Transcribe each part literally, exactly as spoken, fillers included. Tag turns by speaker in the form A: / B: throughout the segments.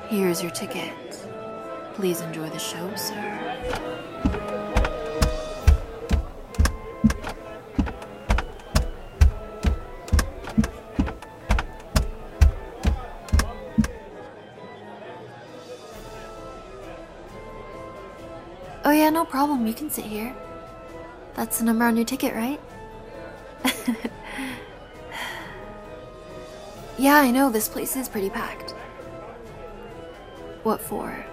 A: Here's your ticket. Please enjoy the show, sir. Oh yeah, no problem. You can sit here. That's the number on your ticket, right? Yeah, I know, this place is pretty packed. What for?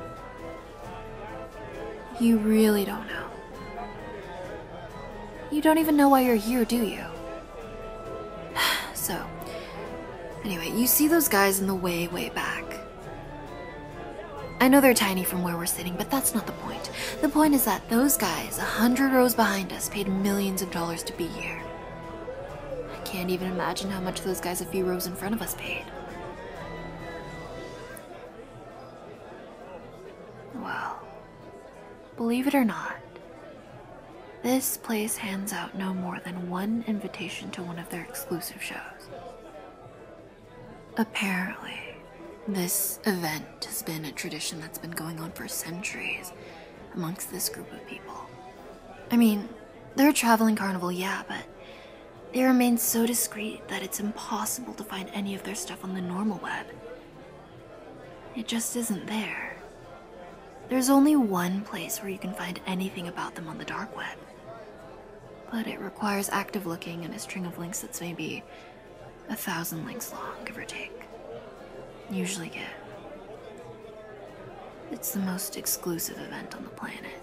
A: You really don't know. You don't even know why you're here, do you? So, anyway, you see those guys in the way, way back. I know they're tiny from where we're sitting, but that's not the point. The point is that those guys, a hundred rows behind us, paid millions of dollars to be here. I can't even imagine how much those guys a few rows in front of us paid. Well, believe it or not, this place hands out no more than one invitation to one of their exclusive shows. Apparently, this event has been a tradition that's been going on for centuries amongst this group of people. I mean, they're a traveling carnival, yeah, but they remain so discreet that it's impossible to find any of their stuff on the normal web. It just isn't there. There's only one place where you can find anything about them on the dark web. But it requires active looking and a string of links that's maybe a thousand links long, give or take. Usually get. It's the most exclusive event on the planet.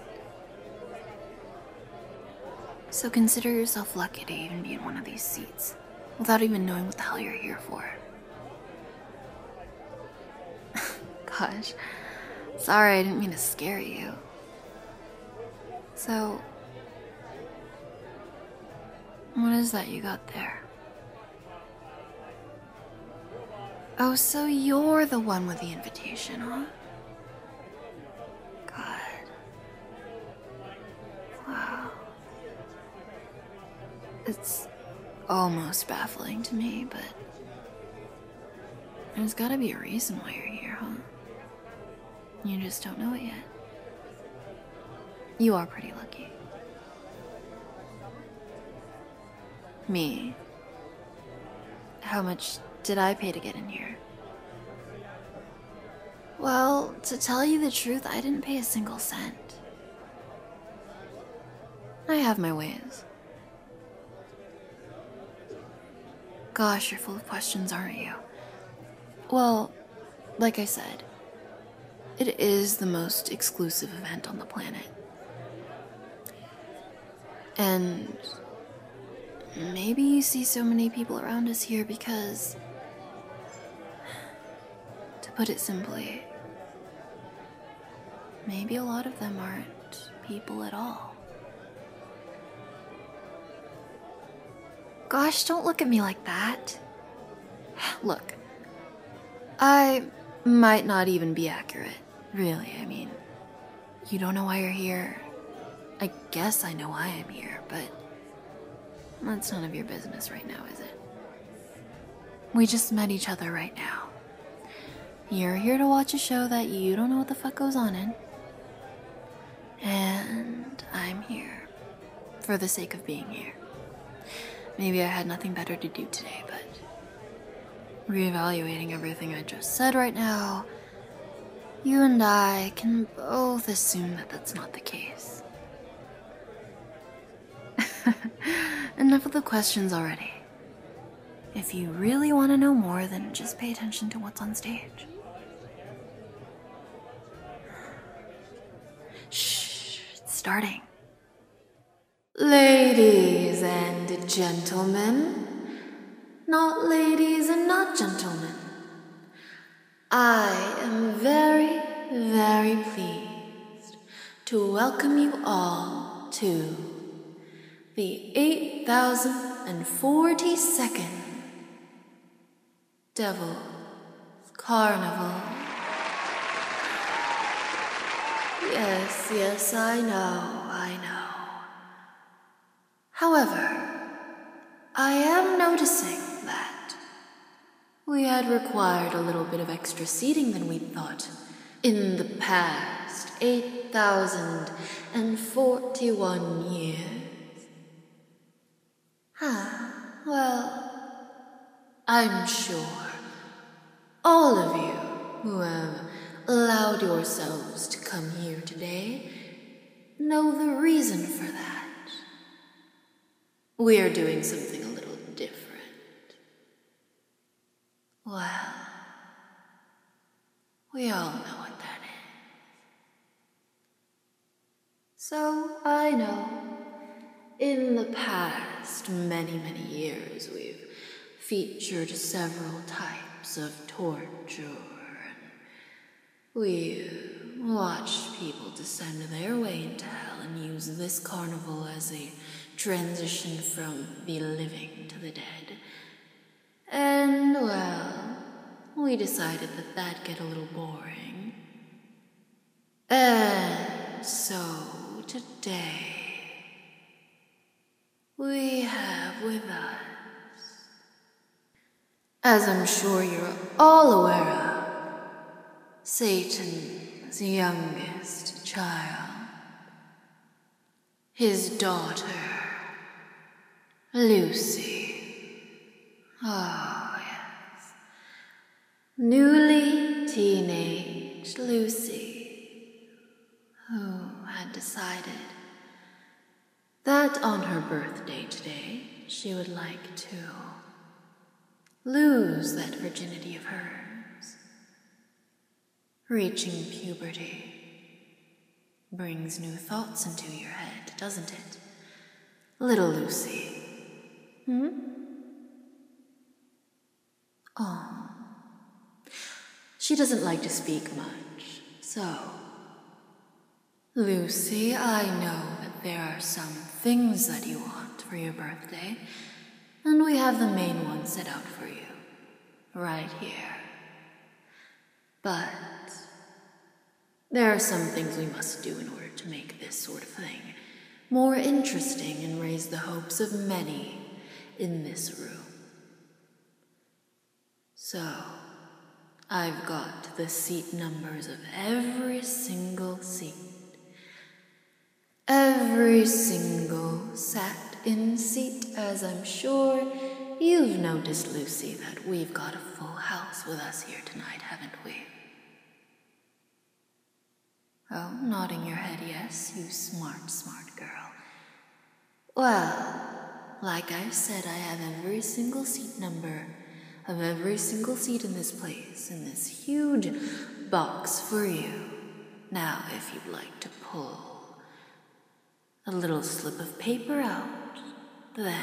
A: So consider yourself lucky to even be in one of these seats, without even knowing what the hell you're here for. Gosh, sorry, I didn't mean to scare you. So, what is that you got there? Oh, so you're the one with the invitation, huh? God. Wow. It's almost baffling to me, but there's gotta be a reason why you're here, huh? You just don't know it yet. You are pretty lucky. Me. How much did I pay to get in here? Well, to tell you the truth, I didn't pay a single cent. I have my ways. Gosh, you're full of questions, aren't you? Well, like I said, it is the most exclusive event on the planet. And maybe you see so many people around us here because, to put it simply, maybe a lot of them aren't people at all. Gosh, don't look at me like that. Look, I might not even be accurate, really. I mean, you don't know why you're here. I guess I know why I'm here, but that's none of your business right now, is it? We just met each other right now. You're here to watch a show that you don't know what the fuck goes on in. And I'm here for the sake of being here. Maybe I had nothing better to do today, but reevaluating everything I just said right now, you and I can both assume that that's not the case. Enough of the questions already. If you really want to know more, then just pay attention to what's on stage. Shh, it's starting. Ladies and gentlemen, not ladies and not gentlemen, I am very, very pleased to welcome you all to the eight thousand forty-second Devil's Carnival. Yes, yes, I know, I know. However, I am noticing that we had required a little bit of extra seating than we'd thought. In the past eight thousand forty-one years. Huh, well, I'm sure all of you who have allowed yourselves to come here today know the reason for that. We're doing something a little different. Well, we all know what that is. So, I know, in the past many, many years, we've featured several types of torture, and we've watched people descend their way into hell and use this carnival as a transition from the living to the dead. And, well, we decided that that'd get a little boring. And so, today, we have with us, as I'm sure you're all aware of, Satan's youngest child, his daughter, Lucy. Oh, yes. Newly teenaged Lucy, who had decided that on her birthday today, she would like to lose that virginity of hers. Reaching puberty brings new thoughts into your head, doesn't it? Little Lucy. Hmm? Oh. She doesn't like to speak much, so... Lucy, I know that there are some things that you want for your birthday, and we have the main one set out for you, right here. But there are some things we must do in order to make this sort of thing more interesting and raise the hopes of many in this room. So, I've got the seat numbers of every single seat. Every single sat-in seat, as I'm sure you've noticed, Lucy, that we've got a full house with us here tonight, haven't we? Oh, nodding your head yes, you smart, smart girl. Well, like I said, I have every single seat number of every single seat in this place, in this huge box for you. Now, if you'd like to pull a little slip of paper out, then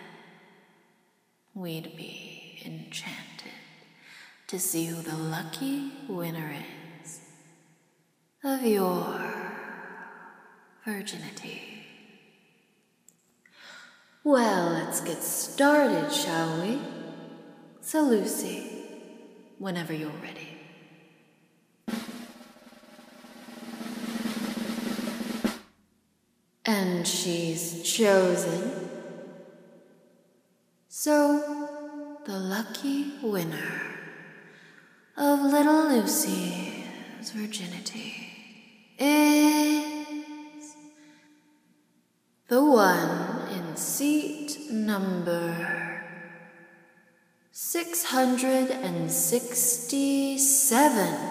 A: we'd be enchanted to see who the lucky winner is of your virginity. Well, let's get started, shall we? So, Lucy, whenever you're ready. And she's chosen. So, the lucky winner of little Lucy's virginity is the one in seat number six hundred sixty-seven.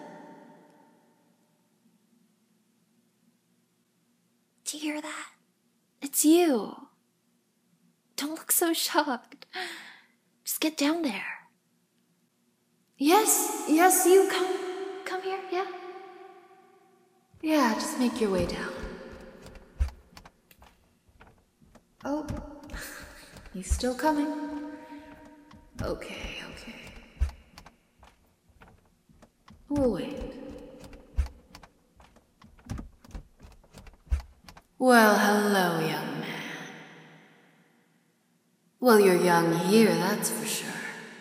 A: Do you hear that? It's you. Don't look so shocked. Just get down there. Yes, yes, you come, come here, yeah? Yeah, just make your way down. Oh, he's still coming. Okay, okay. We'll wait. Well, hello, young man. Well, you're young here, that's for sure.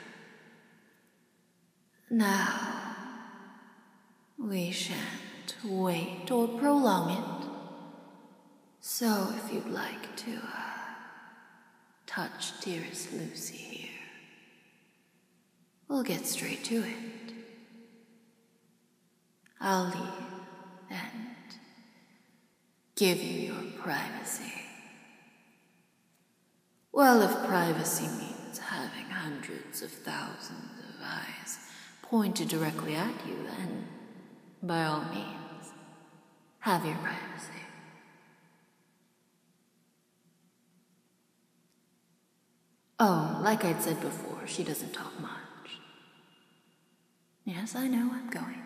A: Now, we shan't wait or prolong it. So, if you'd like to, uh, touch dearest Lucy here. we'll get straight to it. I'll leave and give you your privacy. Well, if privacy means having hundreds of thousands of eyes pointed directly at you, then by all means, have your privacy. Oh, like I'd said before, she doesn't talk much. Yes, I know I'm going.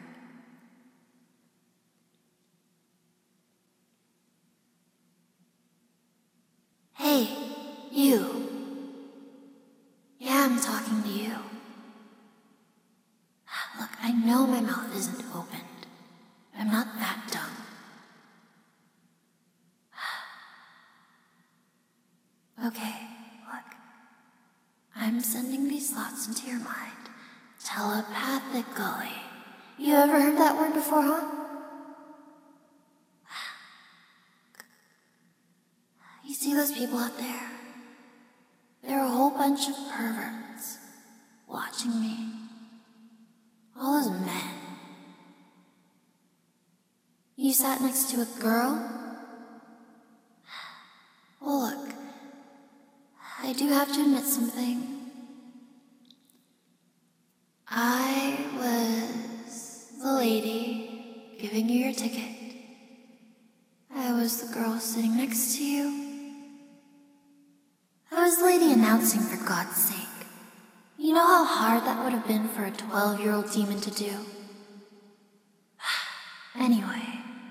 A: Hey, you. Yeah, I'm talking to you. Look, I know my mouth isn't opened. I'm not that dumb. Okay, look. I'm sending these thoughts into your mind telepathically. You ever heard that word before, huh? You see those people out there? They're a whole bunch of perverts watching me. All those men. You sat next to a girl? Well, look, I do have to admit something. I was the lady giving you your ticket. I was the girl sitting next to you. I was the lady announcing, for God's sake. You know how hard that would have been for a twelve-year-old demon to do? Anyway.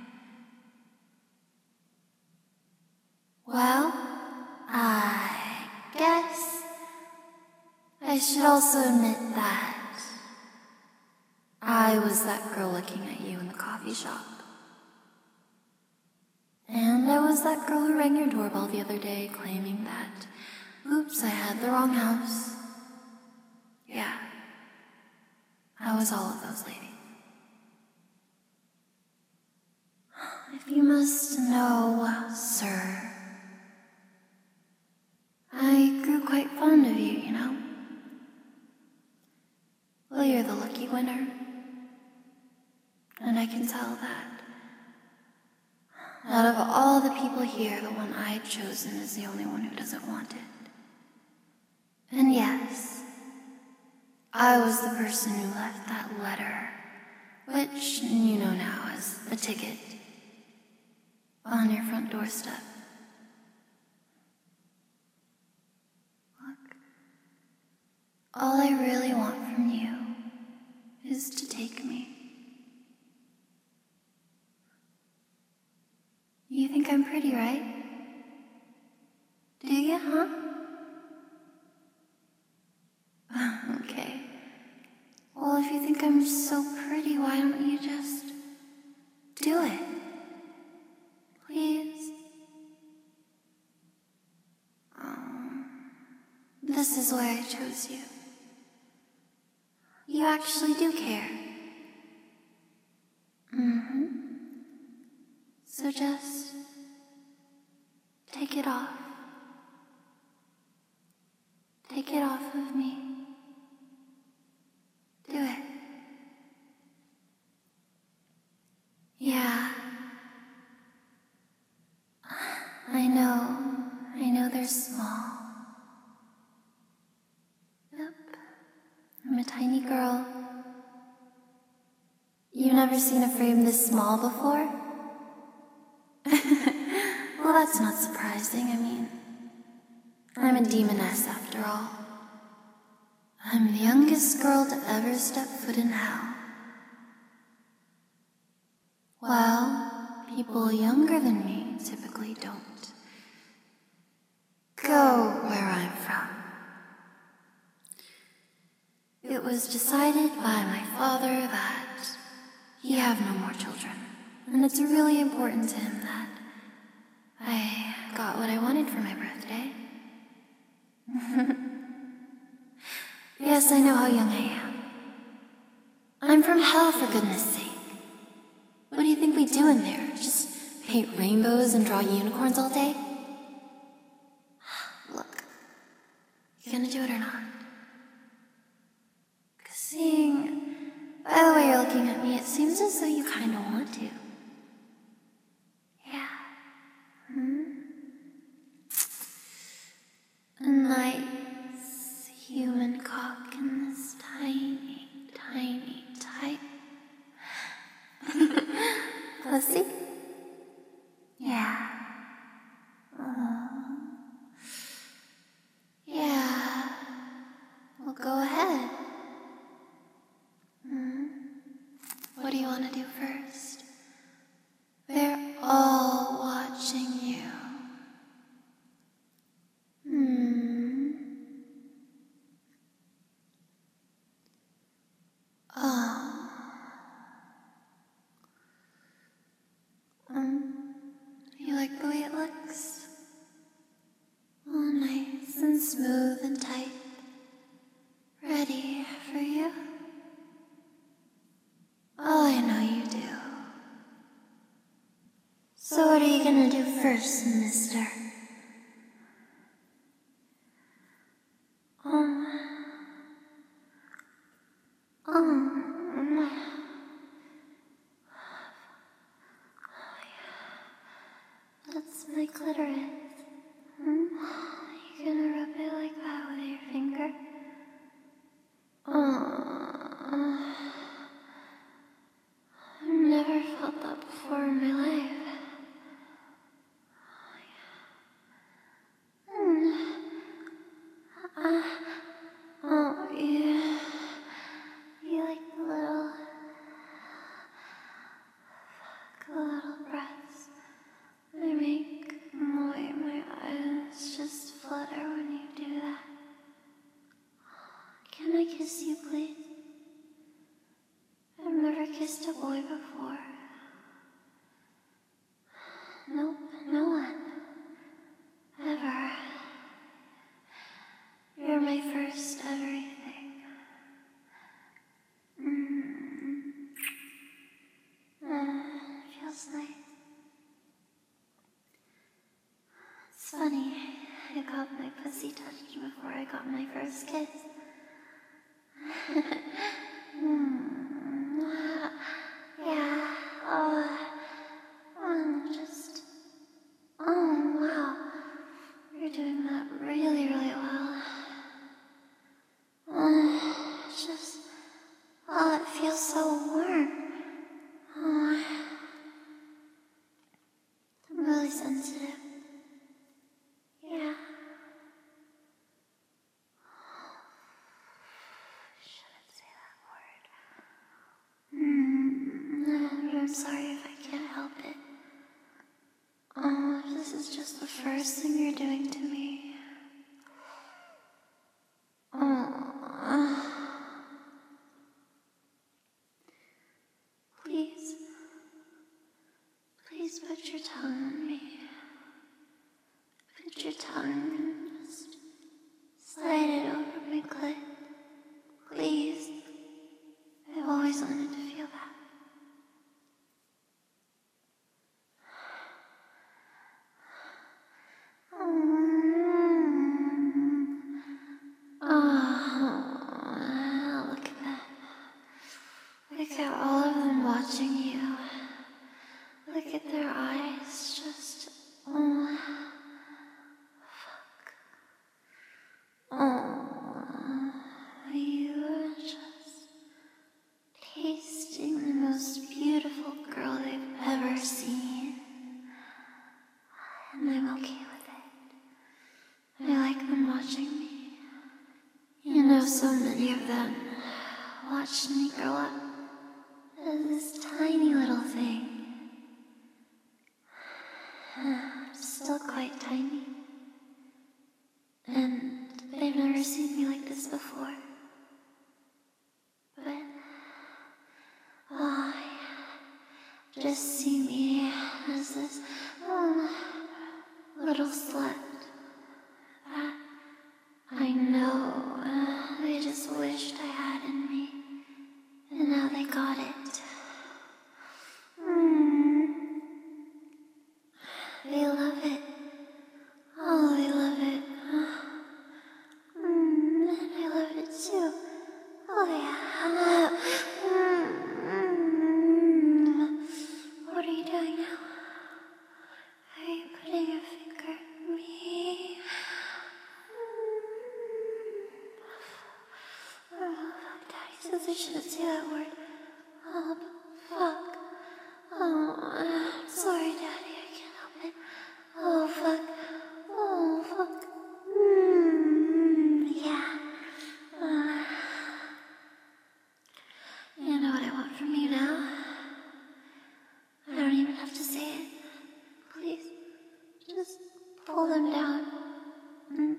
A: Well, I guess I should also admit that I was that girl looking at you in the coffee shop. And I was that girl who rang your doorbell the other day claiming that, oops, I had the wrong house. Yeah, I was all of those ladies. If you must know, sir, I grew quite fond of you, you know? Well, you're the lucky winner. And I can tell that out of all the people here, the one I'd chosen is the only one who doesn't want it. And yes, I was the person who left that letter, which you know now as a ticket, on your front doorstep. Look, all I really want from you is to take me. You think I'm pretty, right? Do you, huh? Okay. Well, if you think I'm so pretty, why don't you just do it? Please? Um, this is why I chose you. You actually do care. Mm-hmm. So just take it off. Take it off of me. Do it. Yeah. I know. I know they're small. Yep. I'm a tiny girl. You've never seen a frame this small before? Well, that's not surprising. I mean, I'm a demoness after all. I'm the youngest girl to ever step foot in hell. Well, people younger than me typically don't go where I'm from. It was decided by my father that he have no more children, and it's really important to him that I got what I wanted for my birthday. Yes, I know how young I am. I'm from hell, for goodness sake. What do you think we do in there? Just paint rainbows and draw unicorns all day? Look, you gonna do it or not? Because Seeing by the way you're looking at me, it seems as though you kind of want to. Yeah. Hmm? A nice human cock in this tiny, tiny, tight pussy? Yeah. Uh, yeah. Well, go ahead. Hmm? What do you want to do first? They're all watching you. Hmm. Oh. Um. You like the way it looks? All nice and smooth and tight. Ready for you? Oh, I know you do. So what are you gonna do first, mister? Um, um, that's my clitoris. Hmm? You gonna rub it like that with your finger? Oh, I've never felt that before in my life. Mm. Uh, oh, yeah. You like the little, the little breaths I make? Oh, wait, my eyes just flutter when you do that. Can I kiss you, please? I've never kissed a boy before. Nope, no one. Ever. You're my first everything. Mm. Uh, feels nice. It's funny, I got my pussy touched before I got my first kiss. mm. Yeah, oh, um, just, oh wow, you're doing that really, really well. Uh, it's just, oh, it feels so warm. Oh, I'm really sensitive. Yeah. Shouldn't say that word. Mm, I'm sorry if I can't help it. Oh, this is just the first thing you're doing to me. Oh. Please. Please put your tongue on me. Put your tongue and just slide it over my clit. Please. I've always wanted to feel that. Oh, look at that. Look at all of them watching you. Look at their eyes, just, oh, fuck. Oh, you are just tasting the most beautiful girl they've ever seen. And I'm okay with it. I like them watching me. You know, so many of them watched me grow up as this tiny little thing. Still quite tiny. And they've never seen me like this before. But, oh, yeah. Just see me as this oh, little slut that I know uh, they just wished I had in me. And now they got it. Mm. They love it. Oh, they love it. Mm, and I love it too. Oh, yeah. says I shouldn't say that word. Oh, fuck. Oh, I'm sorry, Daddy, I can't help it. Oh, fuck. Oh, fuck. Mmm, yeah. Uh, you know what I want from you now? I don't even have to say it. Please, just pull them down. Mm.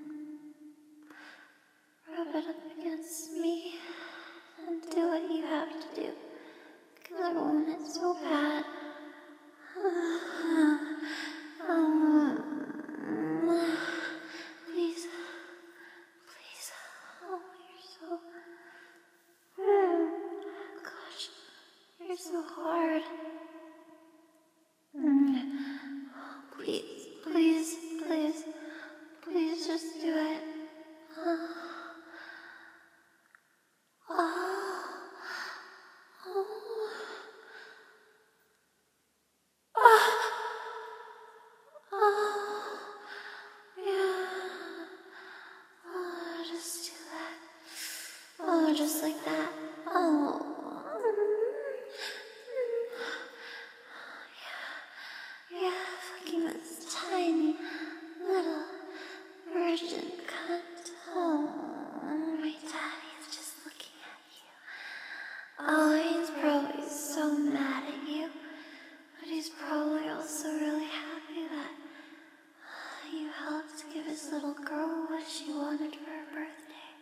A: Rub it up against me and do what you have to do. Because I want it so bad. Um, please. Please. Oh, you're so... Gosh, you're so hard. Please, please, please, please just do it. Oh, just like that. Oh. Yeah. Yeah, fucking this tiny little virgin cunt. Oh, my daddy is just looking at you. Oh, he's probably so mad at you. But he's probably also really happy that you helped give his little girl what she wanted for her birthday.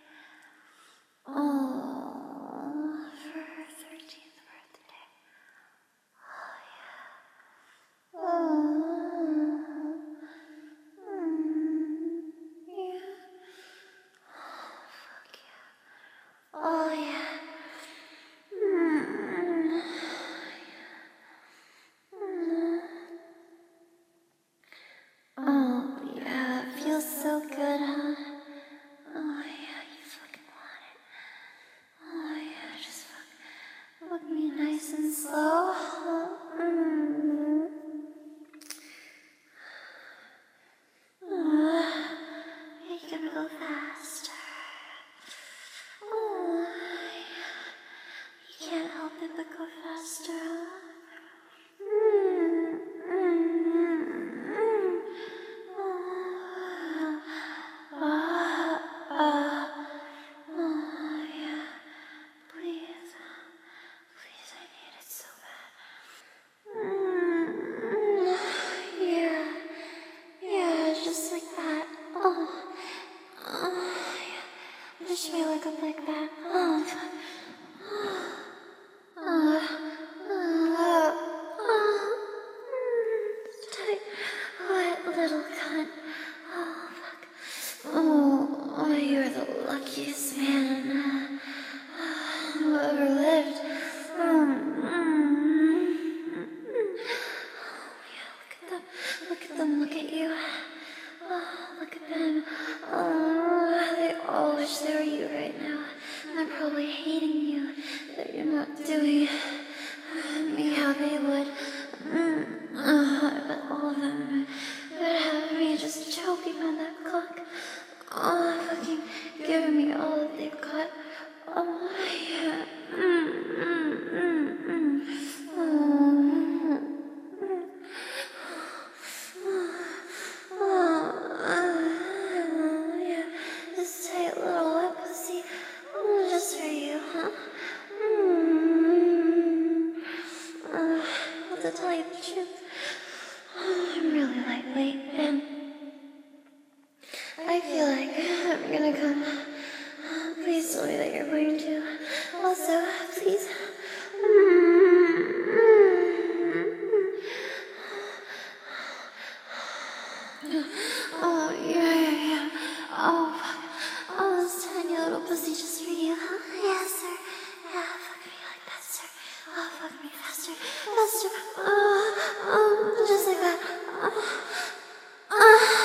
A: Oh, for her thirteenth birthday. Oh, yeah. Oh, mm, yeah. Oh, fuck yeah. Oh, yeah. Mm, mm. Oh, yeah, it feels so good, huh? Oh, yeah, you fucking want it. Oh, yeah, just fuck, fuck me nice and slow. Mm. Uh, you gotta go faster. Oh, yeah. You can't help it but go faster, huh? Mm, mm, mm, mm. Uh, uh, oh, yeah. Please. Please, I need it so bad. Mm, yeah. Yeah, just like that. Oh. Oh, yeah. Push my leg up like that. Oh, fuck. Oh. Oh. Oh. Mm, tight. Wet little cunt. Oh, fuck. Oh, oh, you're the luckiest man uh, who ever lived. Um, mm, mm. Oh, yeah, look at them. Look at them. Look at you. Oh, look at them. Oh, they all wish they were you right now. And they're probably hating you that you're not doing me how they would. Mm, oh, I bet all of them would have me just choking on that cock. Oh, fucking giving me all that they've got. Oh, yeah. Mm, mm, mm, mm. Oh, mm. Oh, yeah. This tight little wet pussy. Oh, just for you, huh? Mm. Uh, well, to tell you the truth, I'm really lightweight, and I feel like I'm gonna come. Please tell me that you're going to. Also, please. Oh, yeah, yeah, yeah. Oh, fuck. Oh, this tiny little pussy just for you, huh? Yes, sir. Yeah, fuck me like that, sir. Oh, fuck me faster. Faster. Oh, oh, just like that. Oh, oh.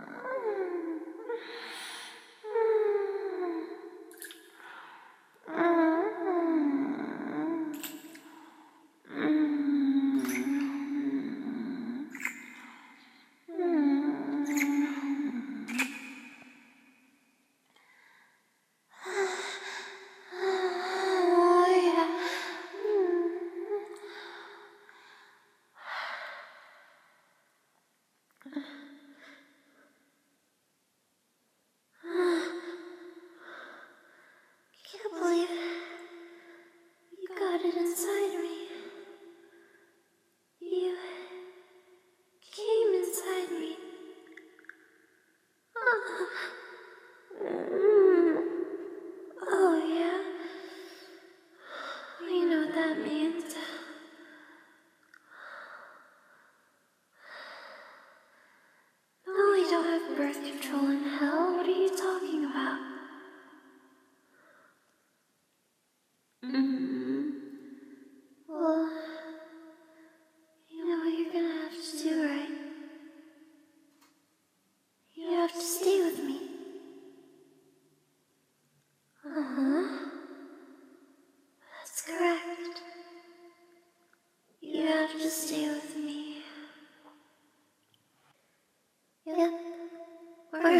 A: Mm.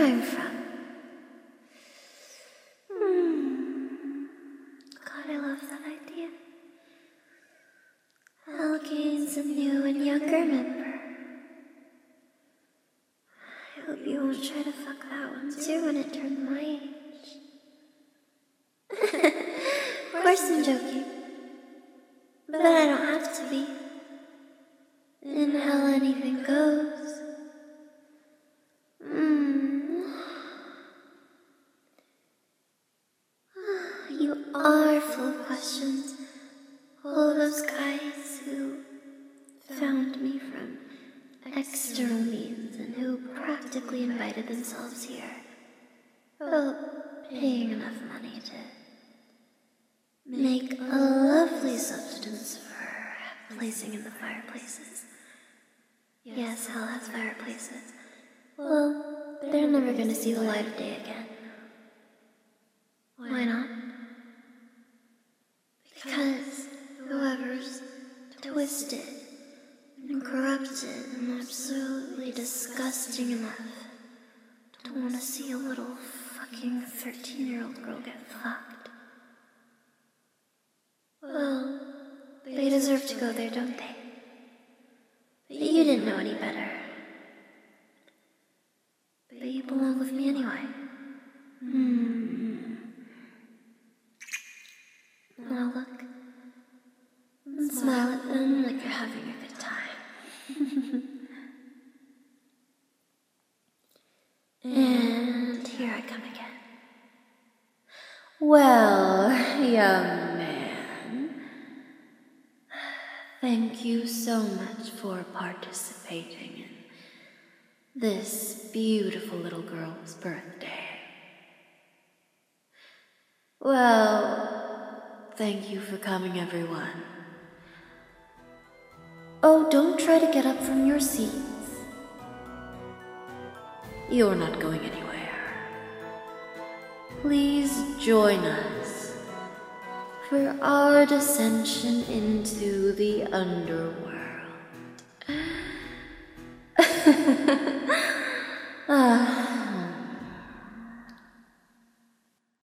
B: where I'm from. Hmm. God, I love that idea. I'll gain some new and younger member. I hope you won't try to fuck that one too when it turned my age. Of course I'm joking. But I don't have to be. In hell anything goes. Mm. You are full of questions. All of those guys who found me from external means and who practically invited themselves here. Well, paying enough money to make a lovely substance for placing in the fireplaces. Yes, hell has fireplaces. Well, they're never gonna see the light of day again. Why not? Because whoever's twisted and corrupted and absolutely disgusting enough to want to see a little fucking thirteen-year-old girl get fucked. Well, they deserve to go there, don't they? But you didn't know any better. But you belong with me anyway. Hmm. Now look. And smile at them like you're having a good time. And here I come again. Well, young man, thank you so much for participating in this beautiful little girl's birthday. Well, thank you for coming, everyone. Oh, don't try to get up from your seats. You're not going anywhere. Please join us for our descension into the underworld.